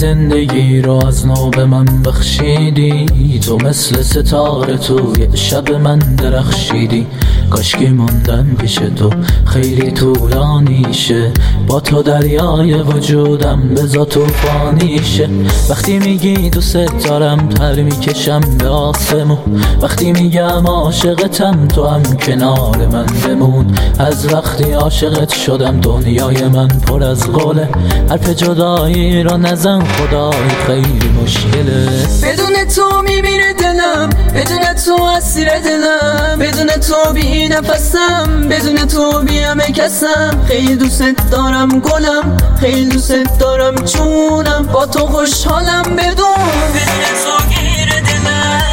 زندگی رو از نو به من بخشیدی، تو مثل ستاره توی شب من درخشیدی. کاشکی موندن پیش تو خیلی طولانی شه، با تو دریای وجودم بذار طوفانی شه. وقتی میگی دوست دارم پر میکشم به آسمون، وقتی میگم عاشقتم تو هم کنار من بمون. از وقتی عاشقت شدم دنیای من پر از قوله، حرف جدایی رو نزن خدای خیلی مشکله. بدون تو میمیره دلم، بدون تو اسیر دلم، بدون تو بی نفسم، بدون تو بی همه کسم. خیلی دوست دارم گلم، خیلی دوست دارم جونم، با تو خوشحالم بدون تو گیر دلم.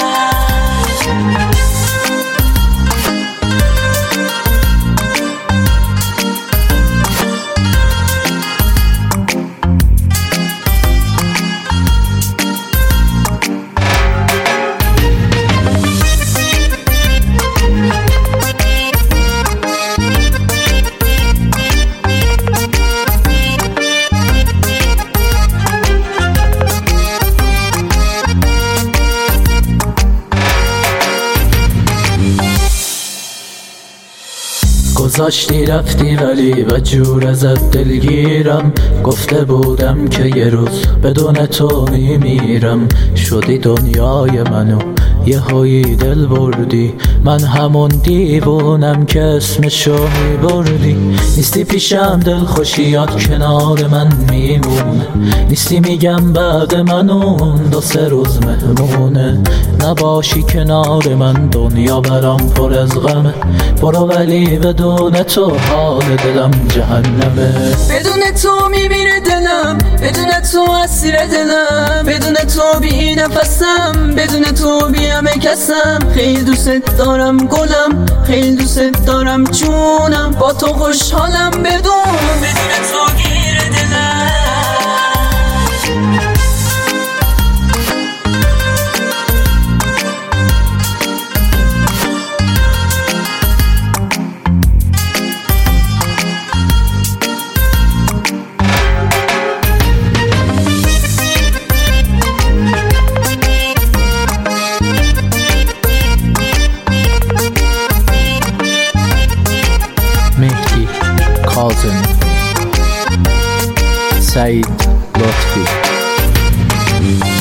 گذاشتی رفتی ولی و جور ازت دلگیرم، گفته بودم که یه روز بدون تو میمیرم. شدی دنیای منو یه هایی دل بردی، من همون دیوونم که اسمشو میبردی. نیستی پیشم دل خوشیات کنار من میمونه، نیستی میگم بعد من اون 2-3 روز مهمونه. نباشی کنار من دنیا برام پر از غمه، برو ولی بدون تو حال دلم جهنمه. بدون تو میمیره دلم، بدون تو اسیر دلم، بدون تو بی نفسم، بدون تو بی همه کسم. خیلی دوست دارم گلم، خیلی دوست دارم جونم، با تو خوشحالم بدون تو گیر دلم. مهدی کاظمی، سعید لطفی.